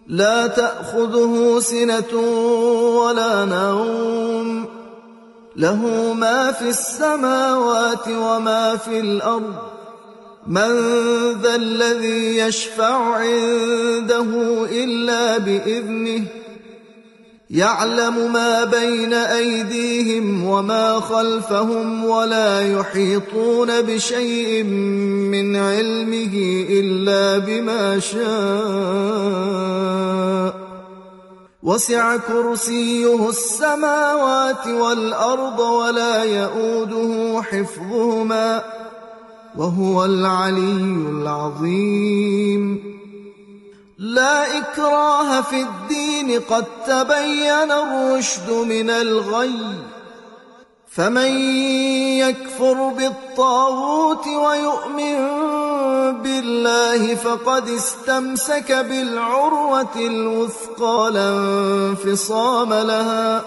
لا تأخذه سنة ولا نوم له ما في السماوات وما في الأرض من ذا الذي يشفع عنده إلا بإذنه يعلم ما بين أيديهم وما خلفهم ولا يحيطون بشيء من علمه إلا بما شاء وسع كرسيه السماوات والأرض ولا يؤوده حفظهما وهو العلي العظيم لا إكراه في الدين قد تبين الرشد من الغي فمن يكفر بالطاغوت ويؤمن بالله فقد استمسك بالعروة الوثقى لا انفصام لها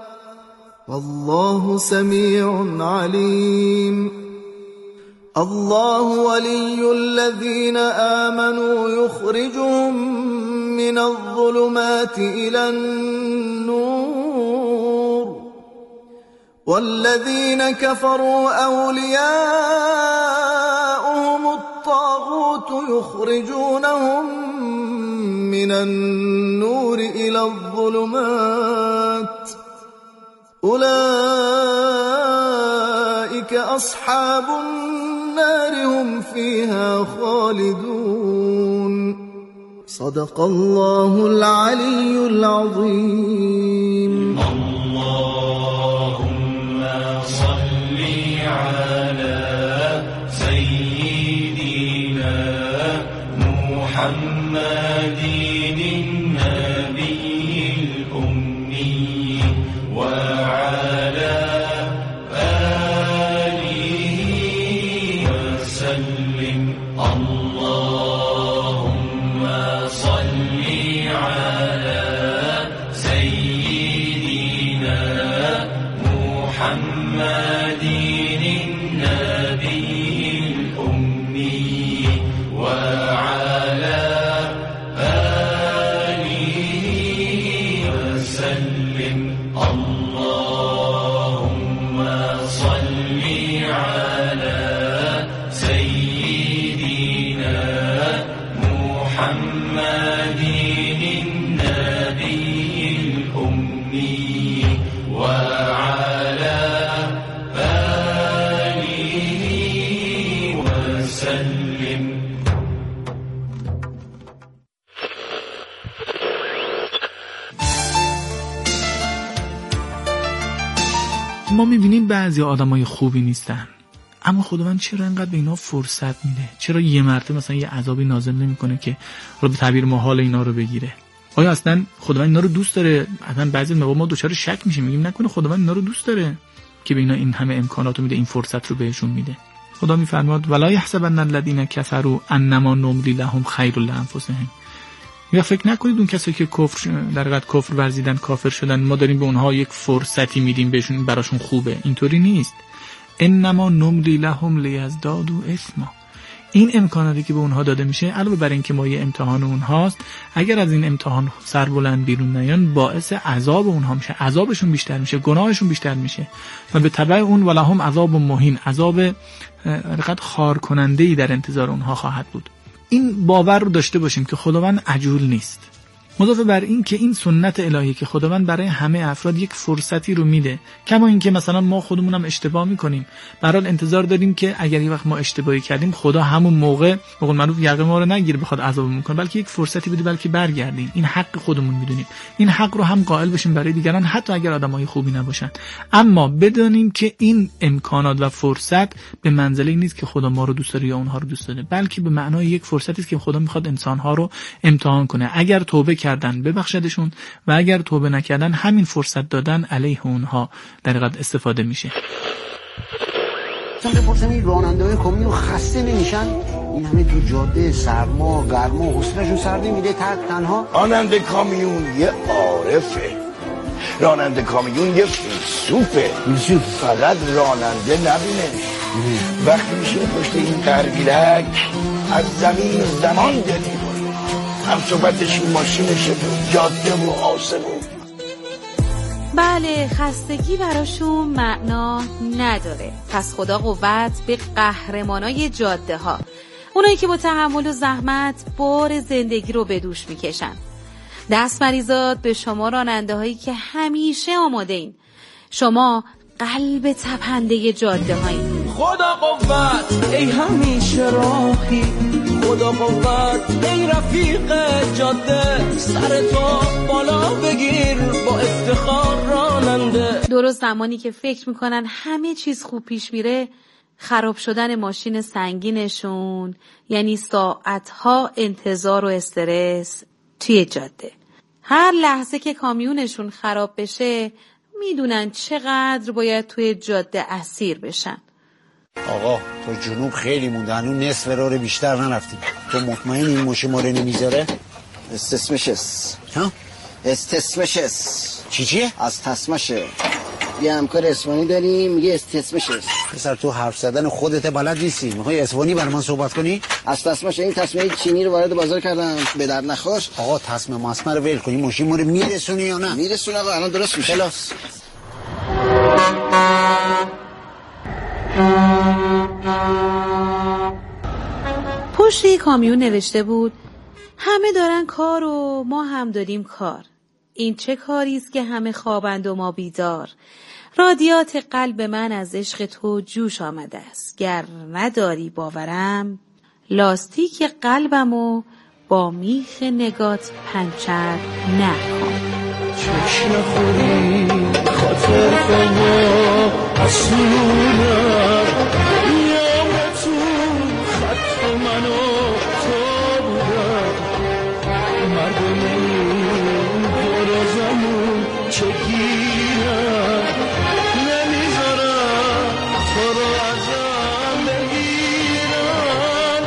والله سميع عليم الله ولي الذين آمنوا يخرجهم من الظلمات إلى النور والذين كفروا أولياؤهم الطاغوت يخرجونهم من النور إلى الظلمات أولئك أصحاب النار هم فيها خالدون صدق الله العلي العظيم اللهم صل على سيدنا محمد النبي الأمي وعلى اللهم صل على سيدنا محمد النبي الأمي وعلى آله وسلم اللهم صل على سيدنا محمد النبي الأمي وعلى آله وسلم. ما میبینیم بعضی آدمای خوبی نیستن، اما خداوند چرا انقدر به اینا فرصت میده؟ چرا یه مرتبه مثلا یه عذابی نازل نمیکنه که رو به تعبیر محال اینا رو بگیره؟ آیا اصلا خداوند اینا رو دوست داره؟ اصلا بعضی موقع ما دچار شک میشیم، میگیم نکنه خداوند اینا رو دوست داره که به اینا این همه امکانات رو میده، این فرصت رو بهشون میده. خدا میفرماد ولا یحسبن الذین کفروا انما نملی لهم خیر لانفسهم. یا فکر نکنید اون کسایی که در حقیقت کفر ورزیدن، کافر شدن، ما داریم به اونها یک فرصتی میدیم بهشون، براشون خوبه. اینطوری نیست. انما نملی لهم لیزدادوا اثما. این امکاناتی که به اونها داده میشه علاوه بر اینکه ما یه امتحان اونهاست، اگر از این امتحان سر بلند بیرون نیان باعث عذاب اونها میشه، عذابشون بیشتر میشه، گناهشون بیشتر میشه و به تبع اون ولهم عذاب مهین، عذاب حقیقت خار کننده‌ای در انتظار اونها خواهد بود. این باور رو داشته باشیم که خداوند عجول نیست. مضافه بر این که این سنت الهی که خداوند برای همه افراد یک فرصتی رو میده، کما این که مثلا ما خودمونم اشتباه میکنیم، به هر حال انتظار داریم که اگر یه وقت ما اشتباهی کردیم خدا همون موقع به قول معروف یقه ما رو نگیره بخواد عذابمون کنه، بلکه یک فرصتی بده بلکه برگردیم. این حق خودمون میدونیم، این حق رو هم قائل بشیم برای دیگران حتی اگر آدمای خوبی نباشن، اما بدونیم که این امکانات و فرصت به منزله نیست که خدا ما رو دوست داره یا اونها رو دوست داره، بلکه به معنای یک فرصتی است که خدا میخواد انسان‌ها رو امتحان کنه. اگر توبه کردن ببخشدشون و اگر توبه نکردن همین فرصت دادن علیه اونها در حقیقت استفاده میشه. مثلا بپرسم این راننده‌های کامیون خسته نمیشن؟ این همه تو جاده سرما گرما حوصله‌شون سر نمیده تنها؟ راننده کامیون یه عارفه، راننده کامیون یه فیلسوفه. فقط راننده نبینه، وقتی میشه پشت این ترگیلک از زمین و زمان دل می‌کنه. هم صحبتش این ماشینشه تو جاده و آسمون. بله، خستگی براشون معنا نداره. پس خدا قوت به قهرمانای جاده ها، اونایی که با تحمل و زحمت بار زندگی رو به دوش میکشن. دست مریزاد به شما راننده هایی که همیشه آماده این. شما قلب تپنده جاده هایی. خدا قوت ای همیشه راهی، خدا قوت ای رفیق جاده، سر تو بالا بگیر با افتخار راننده. درست زمانی که فکر میکنن همه چیز خوب پیش میره، خراب شدن ماشین سنگینشون یعنی ساعتها انتظار و استرس توی جاده. هر لحظه که کامیونشون خراب بشه میدونن چقدر باید توی جاده اسیر بشن. آقا تو جنوب خیلی مونده، هنوز نصف راه بیشتر نرفتیم. تو مطمئن این ماشین ما رو نمیذاره؟ استسمشس. ها؟ استسمشس. چیه؟ از تسمشه. یه همکار اسپانی داریم میگه استسمشس. پسر تو حرف زدن خودت بلد نیستی، میخوای اسپانی برای من صحبت کنی؟ از تسمشه. این تسمه چینی رو وارد بازار کردم، به در نخور. آقا تسمه مسمه رو ول کنی، ماشین ما رو میرسونی یا نه؟ میرسونه آقا، الان درست میشه. خلاص. پشت یک کامیون نوشته بود همه دارن کار و ما هم داریم کار. این چه کاری است که همه خوابند و ما بیدار. رادیات قلب من از عشق تو جوش آمده است. گر نداری باورم لاستیک قلبمو با میخ نگات پنچر نکن. چشم خوری خاطر کنم اصولم، یام تو خط منو تو بودم، مردم این گرازمون چه گیرم، نمیذارم تو رو ازم بگیرم،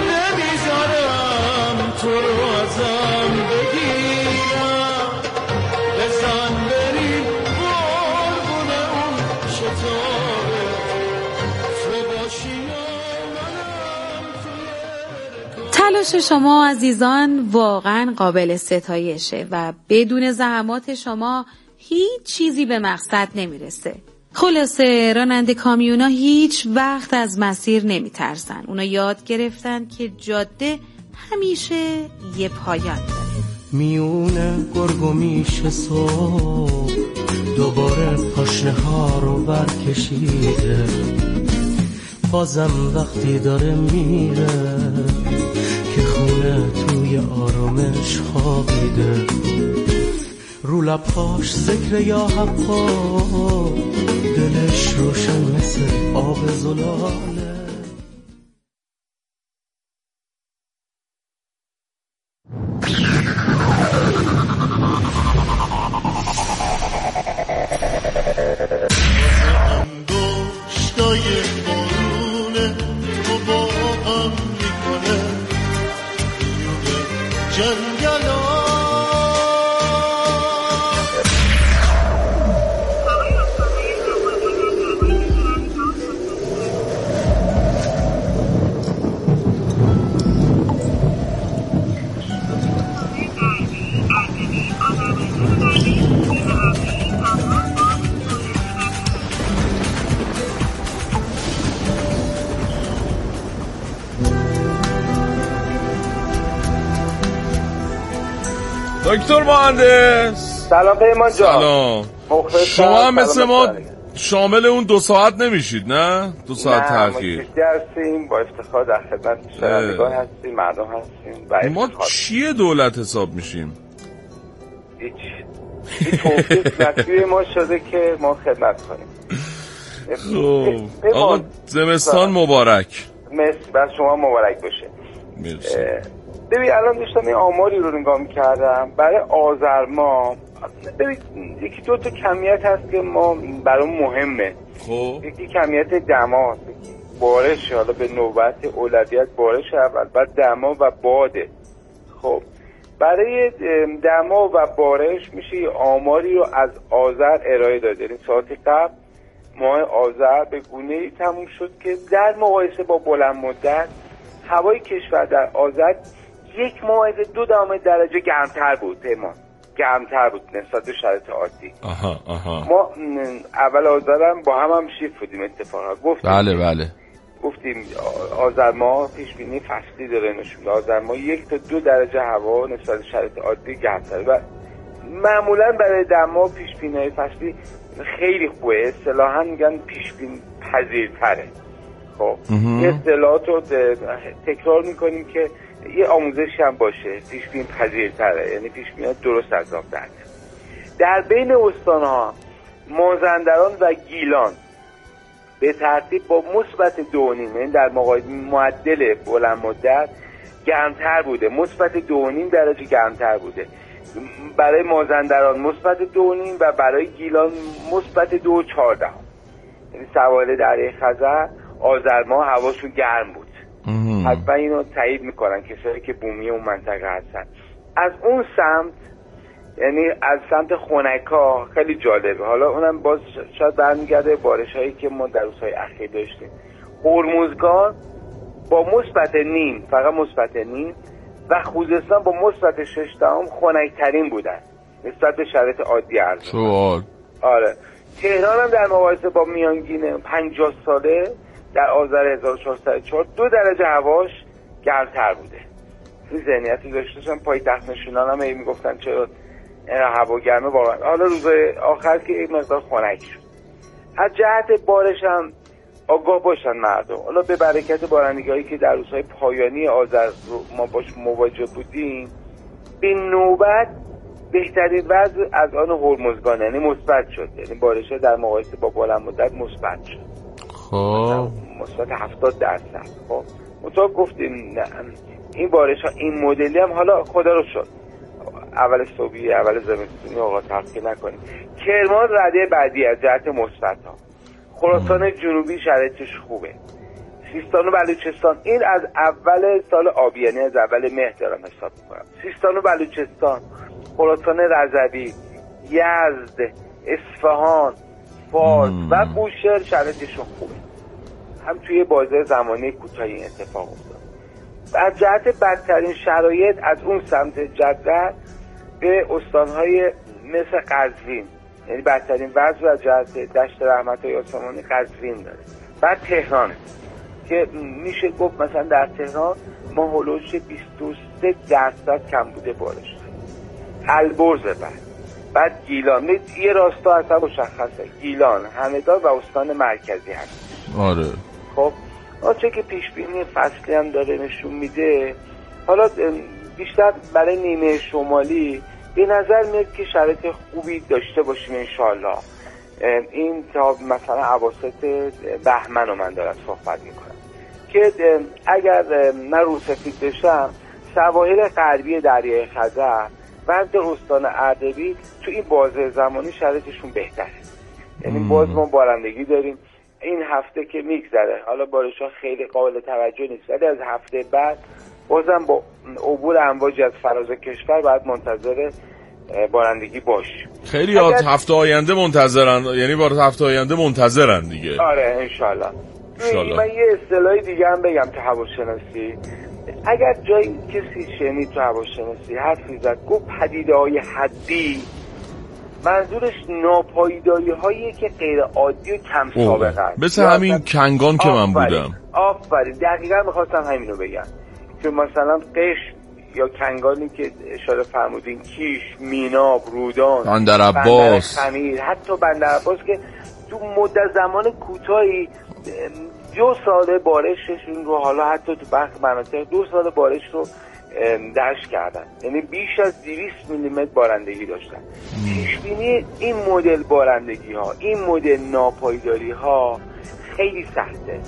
نمیذارم تو رو ازم بگیرم، بزن بریم قربون اون شتابه، تو باشی منم توی. تلاش شما عزیزان واقعا قابل ستایشه و بدون زحمات شما هیچ چیزی به مقصد نمیرسه. خلاصه راننده کامیونا هیچ وقت از مسیر نمیترسن. اونا یاد گرفتن که جاده همیشه یه پایان داره. میونه گرگ و میشه صبح دوباره پاشنه ها رو برکشیده، بازم وقتی داره میره که خونه توی آرامش خوابیده، رو لبهاش ذکر یا حقا، دلش روشن مثل آب زلاله. انگشتای بارونه تو باقم میکنه میونه جنگلا. دکتر مهندس سلام پیمان جان. سلام. شما هم مثل ما شامل اون 2 ساعت نمیشید نه؟ 2 ساعت تأخیر. نه ما هستیم، با افتخار در خدمت شنوندگان هستیم، مردم هستیم. ما چیه دولت حساب میشیم؟ هیچ توفیق نصیب ما شده که ما خدمت کنیم. خب آقا زمستان مبارک. مرسی، بر شما مبارک باشه. مرسی. ببین الان داشتم این آماری رو نگاه می‌کردم برای آذر ماه. ببین یکی 2 تا کمیت هست که ما برام مهمه. خب یکی کمیت دما، بارش، حالا به نوبت اولویت بارش اول، بعد دما و باده. خب برای دما و بارش میشه آماری رو از آذر ارائه داده. این ساعتی قبل ماه آذر به گونه‌ای تموم شد که در مقایسه با بلند مدت هوای کشور در آذر 1.2 درجه گرمتر بود پیمان، گرمتر بود نسبت به شرایط عادی. ما اول آذرم با هم شیفت بودیم اتفاقا، گفتیم بله گفتیم آذر ماه پیش بینی فصلی داره نشون میده آذر ماه 1 تا 2 درجه هوا نسبت به شرایط عادی گرمتره و معمولا برای دما پیش بینی فصلی خیلی خوبه، اصطلاحا میگن پیش بینی پذیرتره. خب این اصطلاحات رو تکرار میکنیم که یه آموزشی هم باشه، پیش بینی پذیرتره، یعنی پیش بینی درست از آب درد. در بین استان‌ها مازندران و گیلان به ترتیب با مثبت 2.5، یعنی در معدل بلند مدت گرمتر بوده، مثبت 2.5 درجه گرمتر بوده. برای مازندران مثبت 2.5 و برای گیلان مثبت 2.14. یعنی سواحل دریای خزر آذر ماه هواشون گرم بود. حتما اینو تایید میکنن کسایی که بومی اون منطقه هستن. از اون سمت یعنی از سمت خنکا خیلی جالبه، حالا اونم باز شاید برمیگرده بارش هایی که ما در روزهای اخیر داشتیم. هرمزگان با مثبت 0.5 فقط مثبت 0.5 و خوزستان با مثبت 6 خنک‌ترین بودن نسبت به شرایط عادی ارز. آره تهران هم در مقایسه با میانگین 50 ساله در آذر 1404 2 درجه هواش گرمتر بوده. این ذهنیتی داشتن پایتخت نشینان هم میگفتن چرا هوا گرمه، واقعا حالا روز آخر که یک مقدار خنک شد. از جهت بارش هم آگاه باشن مردم. حالا به برکت بارندگی‌هایی که در روزهای پایانی آذر ما باش مواجه بودیم به نوبت بهترین وضع از آن هرمزگان یعنی مثبت شد، یعنی بارش در مقایسه با بلند مدت مثبت شد. خب مثبت 70%. خب منتها گفتیم این بارش ها این مدلی هم حالا خدا رو شد اول صبحی اول زمستونی آقا تفکیک نکنیم. کرمان رده بعدی از جهت مثبت ها. خراسان جنوبی شرایطش خوبه. سیستان و بلوچستان این از اول سال آبی یعنی از اول مهر دارم حساب میکنم. سیستان و بلوچستان، خراسان رضوی، یزد، اصفهان، فارس و بوشهر شرایطشون خوبه. هم توی بازه زمانی کوتاهی این اتفاق افتاد. از جهت بدترین شرایط از اون سمت جدول به استانهای مثل قزوین، یعنی بدترین وضع از جهت دشت رحمت‌های آسمانی قزوین داره. بعد تهرانه که میشه گفت مثلا در تهران ما هولوش 23% کم بوده بارش. البرز بعد گیلان، یه راستا اصلا مشخصه، گیلان، همدان و استان مرکزی هست. آره خب آنچه که پیش بینی فصلی هم داره نشون میده، حالا بیشتر برای نیمه شمالی به نظر میاد که شرایط خوبی داشته باشیم انشالله. این تا مثلا اواسط بهمن رو من دارم صحبت میکنم که اگر من روسفید بشم سواحل غربی دریای خزر و حتی استان اردبیل تو این بازه زمانی شرایطشون بهتره. یعنی باز ما بارندگی داریم این هفته که میگذره، حالا بارش‌ها خیلی قابل توجه نیست ولی از هفته بعد بازم با عبور امواج از فراز کشور باید منتظر بارندگی باشیم. خیلی هفته آینده منتظرن، یعنی بار هفته آینده منتظرن دیگه. آره انشالله. من یه اصطلاحی دیگه هم بگم تو هواشناسی. اگر جایی کسی شنید تو هواشناسی حرفی زد گفت پدیده‌های حدی، منظورش ناپایداری هایی که غیر عادی و کم سابقه است. مثل همین کنگان که من بودم. آفرین دقیقا میخواستم همینو بگم که مثلا قشم یا کنگانی که اشاره فرمودین، کیش، میناب، رودان، بندرعباس، خمیر، حتی بندرعباس که تو مدت زمان کوتاهی 2 سال بارششون رو، حالا حتی تو برخی مناطق 2 سال بارش رو دشت کردن، یعنی بیش از 200 میلیمتر بارندگی داشتن. پیشبینی این مدل بارندگی ها، این مدل ناپایداری ها خیلی سخته.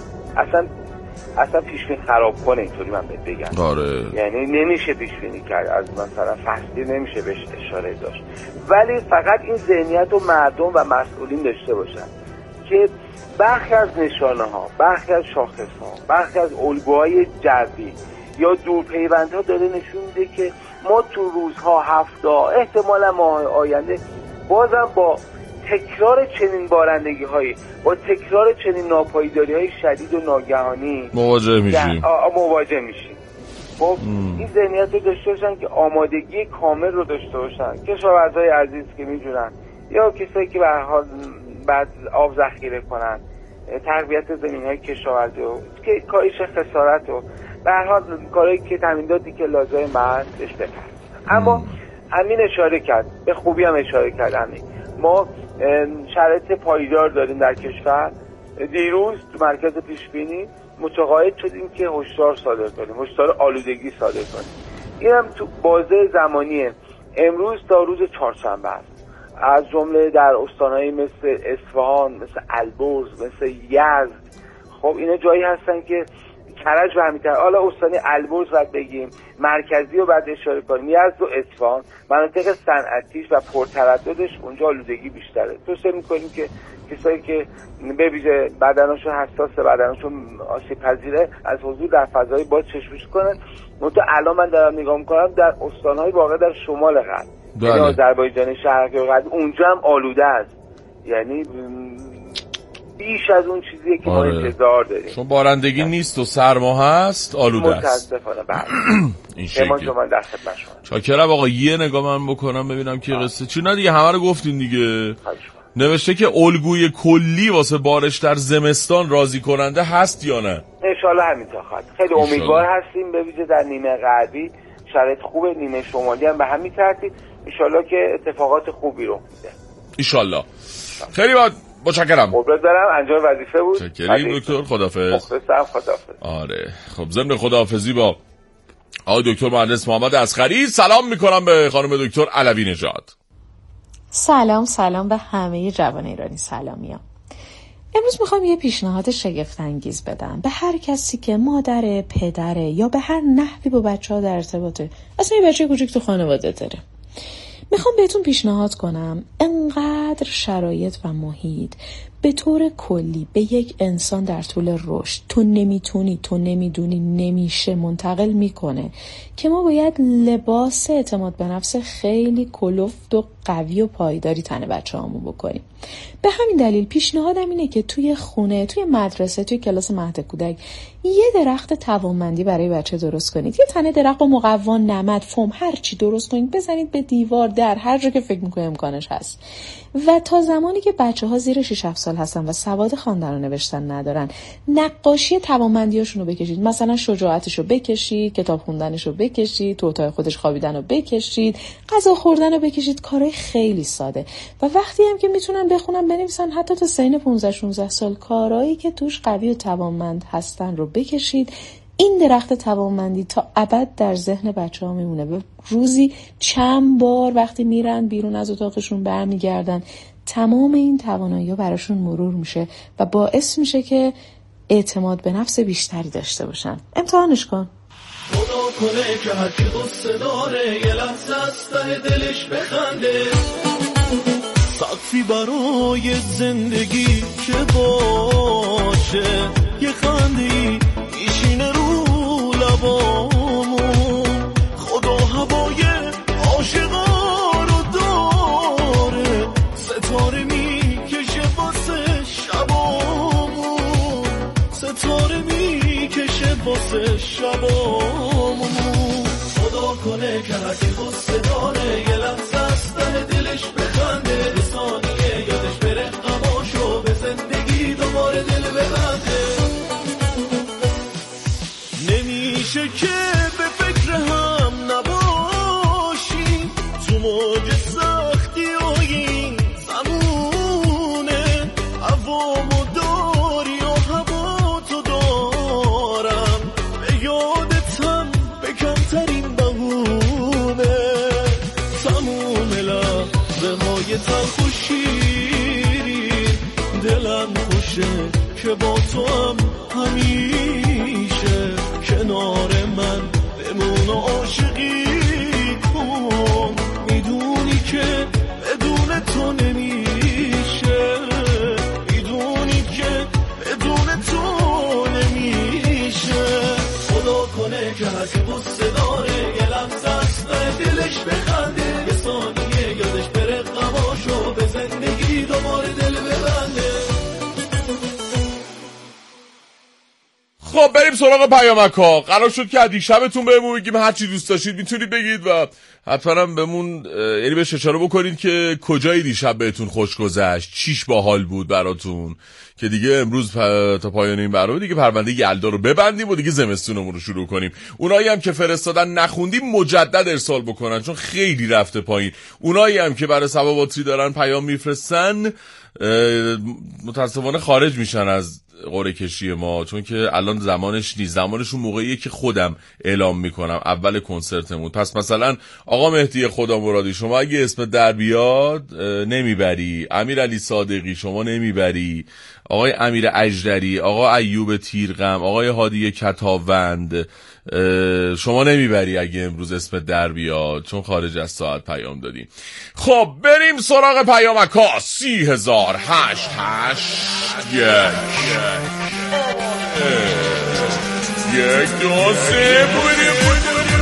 اصلا پیشبینی خراب کنه اینطوری من بهت بگم. آره. یعنی نمیشه پیشبینی کرد، از مثلا فصلی نمیشه بهش اشاره داشت، ولی فقط این ذهنیت رو مردم و مسئولین داشته باشن که برخی از نشانه ها، برخی از شاخص ها، برخی از الگوهای جوی یا دورپیوندها داره نشون میده که ما تو روزها، هفته‌ها، احتمالا ماه آینده بازم با تکرار چنین بارندگی هایی، با تکرار چنین ناپایداری های شدید و ناگهانی مواجه میشیم. خب این ذهنیت رو داشته باشن که آمادگی کامل رو داشته باشن. کشاورزای عزیز که میجونن یا کسایی که به هر حال بعد آب ذخیره کنن، تربیت زمین‌های کشاورزی و که کاهش خسارت و به هر حال کارهایی که تامیناتی که لازم هست بهش بپردازن. اما امین اشاره کرد، به خوبی هم اشاره کرد امین، ما شرایط پایدار داریم در کشور. دیروز تو مرکز پیشبینی متقاعد شدیم که هشدار صادر کنیم، هشدار آلودگی صادر کنیم. این هم تو بازه زمانی امروز تا روز چهارشنبه است. از جمله در استانایی مثل اصفهان، مثل البرز، مثل یزد، خب اینا جایی هستن که کرج و همینطور. حالا استانی البرز باید بگیم، مرکزی رو باید اشاره کنیم، یزد و اصفهان مناطق صنعتیش و پرترددش اونجا آلودگی بیشتره. توصیه میکنیم که کسایی که به ویژه بدنشون حساسه، بدنشون آسیب پذیره، از حضور در فضای باز چشم‌پوشی کنن. منتها الان من دارم نگاه میکنم در استان‌های واقع در شمال غرب، یعنی آذربایجان شرقی و غربی، اونجا هم آلوده است، یعنی بیش از اون چیزیه که ما انتظار داریم. چون بارندگی نیست و سرما هست، آلوده است متاسفانه. بله این شکلی. شما در خدمت شما. چاکرم آقا. یه نگاه من بکنم ببینم که قصه چی. نه دیگه همه رو گفتین دیگه. نوشته که الگوی کلی واسه بارش در زمستان راضی کننده هست یا نه؟ انشالله همینطور خواهد. خیلی امیدوار هستیم، به ویژه در نیمه غربی شرایط خوبه، نیمه شمالی هم به همین ترتیب. انشالله که اتفاقات خوبی رخ میده. انشالله. خیلی متشکرم. قربونت برم، انجام وظیفه بود. متشکرم دکتر، خداحافظ. خداحافظ. آره خب ضمن خداحافظی با آقای دکتر مهندس محمد اصغری سلام میکنم به خانم دکتر علوی نژاد. سلام به همه جوان ایرانی. سلامیام. امروز میخوام یه پیشنهاد شگفت انگیز بدم به هر کسی که مادر، پدر یا به هر نحوی با بچه‌ها در ارتباطه، اصلا یه بچه کوچیک تو خانواده داره. میخوام بهتون پیشنهاد کنم انقدر شرایط و محیط به طور کلی به یک انسان در طول رشد تو نمیتونی، تو نمیدونی، نمیشه منتقل میکنه که ما باید لباس اعتماد به نفس خیلی کلفت و قوی و پایداری تن بچه هامون بکنیم. به همین دلیل پیشنهادم اینه که توی خونه، توی مدرسه، توی کلاس مهد کودک یه درخت توانمندی برای بچه درست کنید. یه تنه درخت با مقوا، نمد، فوم، هر چی درست کنید، بزنید به دیوار، در هر جا که فکر می‌کنید امکانش هست. و تا زمانی که بچه‌ها زیر 6-7 سال هستن و سواد خواندن و نوشتن ندارن، نقاشی توانمندیاشون رو بکشید. مثلا شجاعتش رو بکشید، کتاب خوندنش رو بکشید، تو اتاق خودش خوابیدن رو بکشید، غذا خوردن رو بکشید. کارهای خیلی ساده و وقتی هم که میتونن بخونن بنویسن، حتی تا سن 15-16 سال، کارهایی که توش قوی و توانمند هستن رو بکشید. این درخت توانمندی تا ابد در ذهن بچه‌ها میمونه و روزی چند بار وقتی میرن بیرون از اتاقشون برمیگردن، تمام این توانایی‌ها براشون مرور میشه و باعث میشه که اعتماد به نفس بیشتری داشته باشن. امتحانش کن. خدا کنه که هر کی قصه داره یه لحظه از ته دلش بخنده، سقفی برای زندگی که باشه، یه خنده‌ای میشینه رو لبامون. خدا هوای عاشقا رو داره، ستاره میکشه واسه شبامون، ستاره میکشه واسه شبامون. خدا کنه که هر کی قصه داره یه لحظه از ته دلش بخنده، به ثانیه یادش بره غماشو، به زندگی دوباره دل ببنده. نمیشه که به فکر هم نباشی تو موج سختی های این زمونه، هوامو داری و هوا تو دارم، به یادتم به کمترین بهونه. تموم لحظه های تلخ و شیرین دلم خوشه که با تو هم همیشه کنار من بمون و عاشقی کن. میدونی که بدون تو نمیشه، میدونی که بدون تو نمیشه. خدا کنه که هر که قصه داره یه لحظه از ته دلش بخنده، یه ثانیه یادش بره غماشو، به زندگی دوباره دل ببنده. خب بریم سراغ پیامک‌ها. قرار شد که دیشبتون بهمون بگیم هر چی دوست داشتید میتونید بگید و حتما بهمون یعنی بهش اشاره بکنید که کجای دیشب بهتون خوش گذشت، چیش باحال بود براتون، که دیگه امروز تا پایان این برنامه دیگه پرونده یلدا رو ببندیم و دیگه زمستونمون رو شروع کنیم. اونایی هم که فرستادن نخوندیم مجدد ارسال بکنن چون خیلی رفته پایین. اونایی هم که برای سبا باتری دارن پیام میفرستن متاسفانه خارج میشن از قرعه کشی ما، چون که الان زمانش نیست. زمانشون موقعیه که خودم اعلام میکنم اول کنسرتمون. پس مثلا آقا مهدی خدا مرادی شما اگه اسم در بیاد نمیبری، امیرعلی صادقی شما نمیبری، آقای امیر اجدری، آقا ایوب تیرغم، آقای هادی کتاوند شما نمیبری اگه امروز اسم در بیاد چون خارج از ساعت پیام دادیم. خب بریم سراغ پیامک‌ها. 30,008 یک دو سه بودیم.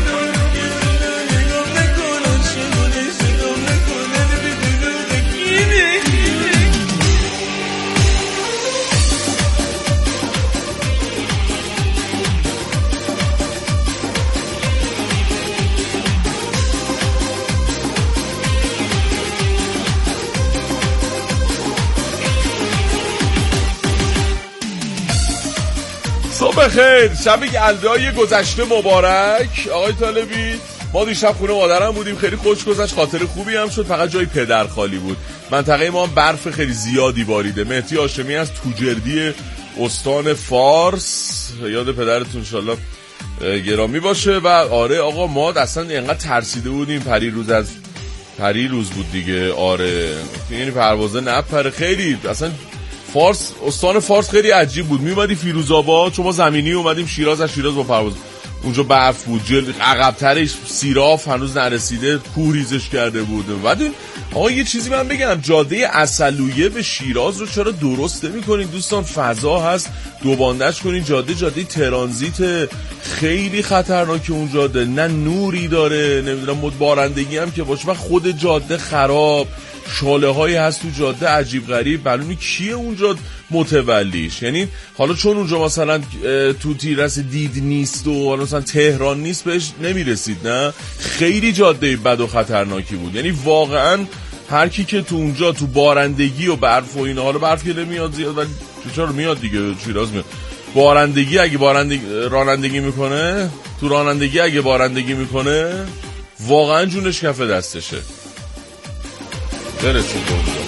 صبح خیر، شب یلدای گذشته مبارک آقای طالبی. ما دیشب خونه مادرم بودیم، خیلی خوش گذشت، خاطر خوبی هم شد، فقط جای پدر خالی بود. منطقه ما هم برف خیلی زیادی باریده. مهدی هاشمی از توجردی استان فارس، یاد پدرتون انشالله گرامی باشه. و آره آقا ما اصلا اینقدر ترسیده بودیم پریروز بود دیگه. آره یعنی پروازه نپره. خیلی اصلا فارس، استان فارس خیلی عجیب بود. میومدی فیروزآباد، چون ما زمینی اومدیم شیراز، از شیراز با پرواز اونجا برف بود، عقب‌ترش سیراف هنوز نرسیده، کوه ریزش کرده بود. بعد آقا یه چیزی من بگم، جاده عسلویه به شیراز رو چرا درست نمی‌کنین دوستان؟ فضا هست، دوباندش کنین. جاده ترانزیت خیلی خطرناکه اون جاده، نه نوری داره، نمیدونم بارندگی هم که باشه، و خود جاده خراب، شاله هایی هست تو جاده عجیب غریب. معلومه کیه اونجا متولیش. یعنی حالا چون اونجا مثلا تو تیررس دید نیست و مثلا تهران نیست بهش نمیرسید، نه خیلی جاده بد و خطرناکی بود. یعنی واقعا هر کی که تو اونجا تو بارندگی و برف و اینا، حالا برف که نمیاد زیاد ولی چرا میاد دیگه، شیراز میاد. بارندگی اگه رانندگی میکنه، تو رانندگی اگه بارندگی میکنه واقعا جونش کف دستشه. برسید اونجا.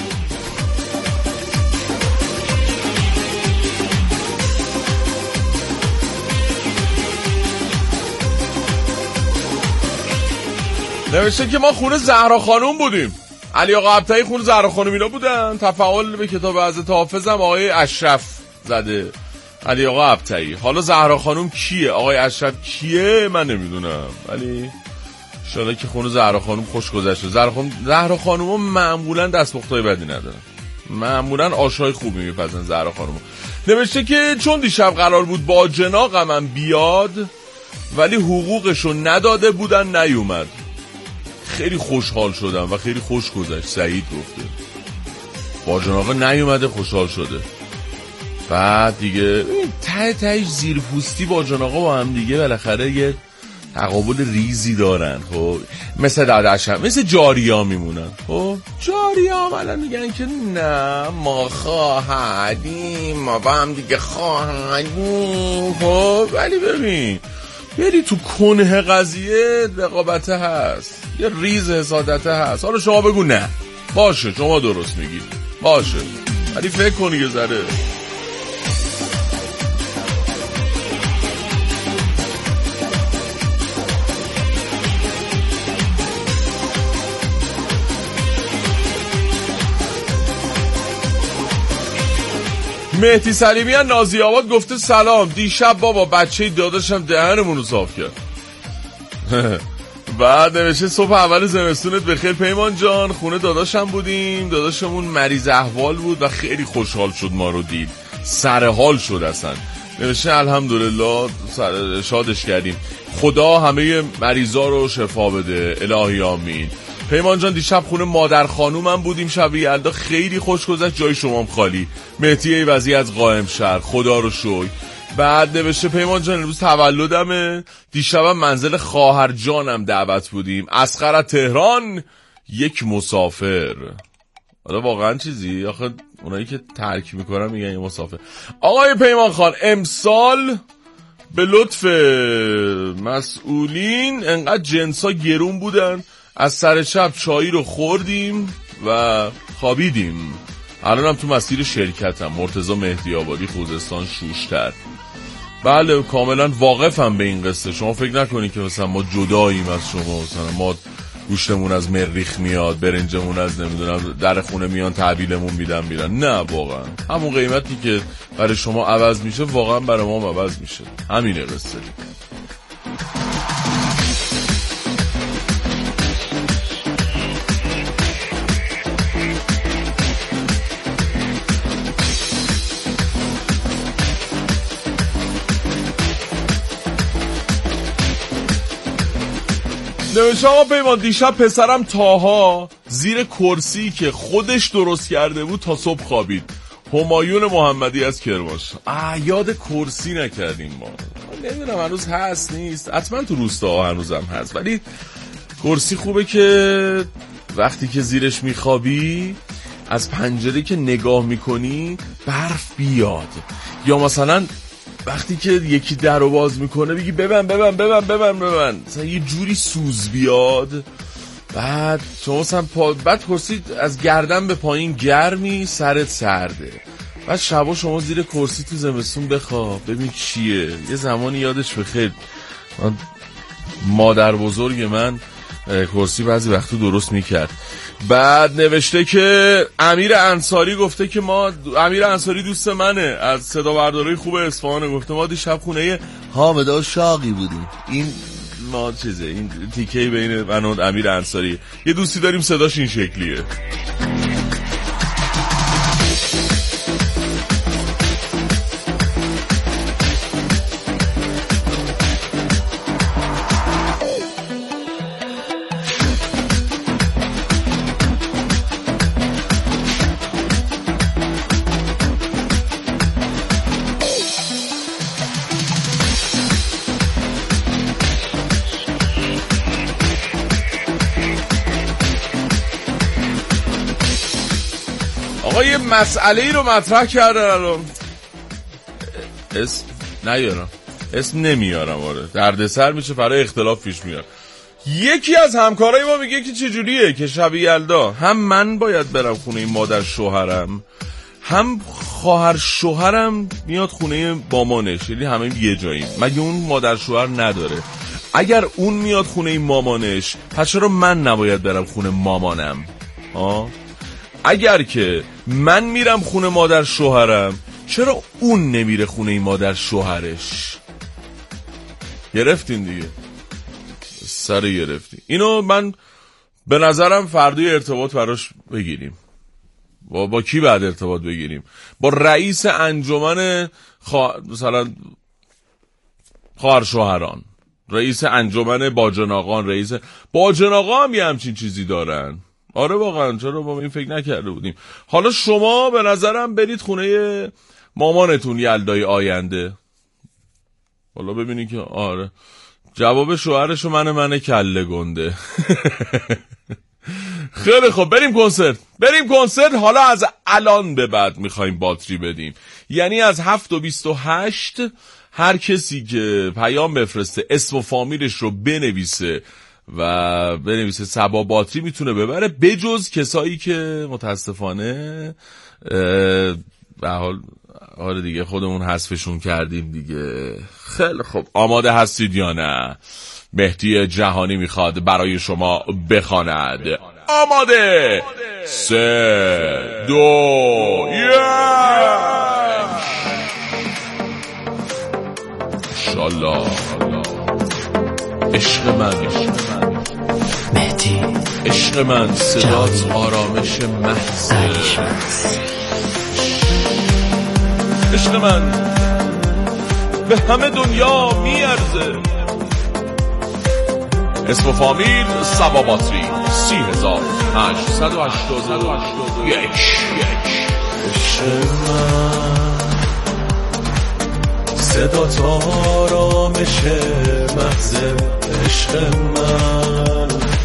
نوشته که ما خونه زهرا خانوم بودیم. علی آقا ابطحی خونه زهرا خانوم اینا بودن. تفاعل به کتاب حضرت حافظ هم آقای اشرف زده، علی آقا ابطحی. حالا زهرا خانوم کیه، آقای اشرف کیه من نمیدونم، ولی انشالله که خونه زهرا خانوم خوش گذشته. زهرا خانوم ها معمولا دستپختای بدی ندارن، معمولا آشای خوبی میپزن زهرا خانوم. نوشته که چون دیشب قرار بود با جناقم بیاد ولی حقوقشو نداده بودن نیومد، خیلی خوشحال شدم و خیلی خوش گذشت. سعید گفته با جناقه نیومده، خوشحال شده. بعد دیگه تهش زیر پوستی با جناقه با هم دیگه بالاخره یه تقابل ریزی دارن. خب مثل داداشم، مثل جاریا میمونن. خب جاریا الان میگن که نه ما خواهدیم، ما با هم دیگه خواهدیم. خب ولی ببین بری تو کنه قضیه رقابته هست، یه ریز حسادته هست. حالا شما بگو نه باشه شما درست میگید باشه، ولی فکر کنی یه ذره. مهدی سلیمی از نازی آباد گفته سلام، دیشب بابا بچه داداشم دهنمون رو صاف کرد. بعد نوشته صبح اول زمستونت بخیر پیمان جان، خونه داداشم بودیم، داداشمون مریض احوال بود و خیلی خوشحال شد ما رو دید، سر حال شد اصلا. نوشته الحمدلله شادش کردیم، خدا همه مریضا رو شفا بده الهی آمین. پیمان جان دیشب خونه مادر خانومم بودیم، شب یلدا خیلی خوش گذشت، جای شمام خالی. مهدی ایوزی از قائم شهر، خدا رو شکر. بعد نوشته پیمان جان امروز تولدمه، دیشبم منزل خواهر جانم دعوت بودیم، اصغر از تهران، یک مسافر. حالا واقعا چیزی آخه اونایی که ترک میکنن میگن یه مسافر. آقای پیمان خان امسال به لطف مسئولین انقدر جنسا گرون بودن از سر شب چایی رو خوردیم و خوابیدیم. الانم تو مسیر شرکتم، مرتضی مهدی آبادی خوزستان شوشتر. بله کاملا واقفم به این قصه. شما فکر نکنید که مثلا ما جداییم از شما، مثلا ما گوشتمون از مریخ میاد، برنجمون از نمیدونم در خونه میان تحویلمون میدن. نه واقعا همون قیمتی که برای شما عوض میشه واقعا برای ما هم عوض میشه. همینه قصه. نوشته آقا پیمان دیشب پسرم تاها زیر کرسی که خودش درست کرده بود تا صبح خوابید. همایون محمدی از کرماش. یاد کرسی نکردیم ما. نمیدونم هنوز هست نیست، حتما تو روستا هنوزم هست، ولی کرسی خوبه که وقتی که زیرش میخوابی از پنجره که نگاه میکنی برف بیاد، یا مثلا وقتی که یکی در رو باز میکنه بگی ببن مثلا یه جوری سوز بیاد. بعد شما مثلا بعد کرسی از گردن به پایین گرمی، سرت سرده، بعد شبا شما زیر کرسی تو زمستون بخواب ببین چیه. یه زمانی یادش بخیر مادر بزرگ من کرسی بعضی وقتا درست میکرد. بعد نوشته که امیر انصاری گفته که امیر انصاری دوست منه از صدا برداری خوب اصفهان، گفته ما دیشب خونه حامد شاقی بودیم. این ما چیزه، این تیکه بین من و امیر انصاری یه دوستی داریم صداش این شکلیه. یه مسئله رو مطرح کردن الان، اسم نمیارم. آره دردسر میشه، برای اختلاف پیش میاد. یکی از همکارای ما میگه که چجوریه که شب یلدا هم من باید برم خونه مادر شوهرم، هم خواهر شوهرم میاد خونه مامانش، یعنی همه یه جاییم. مگه اون مادر شوهر نداره؟ اگر اون میاد خونه مامانش پس چرا من نباید برم خونه مامانم؟ اگر که من میرم خونه مادر شوهرم چرا اون نمیره خونه مادر شوهرش؟ گرفتین دیگه، سر گرفتین. اینو من به نظرم فردای ارتباط براش بگیریم. با کی بعد ارتباط بگیریم؟ با رئیس انجمن مثلا خواهر شوهران، رئیس انجمن باجناقان. رئیس باجناقا هم یه همچین چیزی دارن. آره واقعا چرا با این فکر نکرده بودیم. حالا شما به نظرم برید خونه مامانتون یلدای آینده، حالا ببینید که آره جواب شوهرشو من کله گنده. خیلی خب بریم کنسرت. حالا از الان به بعد میخوایم باتری بدیم، یعنی از 7:28 هر کسی که پیام بفرسته اسم و فامیلش رو بنویسه صبا باتری میتونه ببره، بجز کسایی که متاسفانه به حال دیگه خودمون حذفشون کردیم دیگه. خیلی خب آماده هستید یا نه؟ مهدی جهانی میخواد برای شما بخواند. آماده 3 2 1 انشالله. عشق من مهدی، عشق من صدات آرامش محض، عشق من به همه دنیا میارزه. اسم و فامیل صبا باتری 30881. عشق من صدا تا آرامش محض عشق من.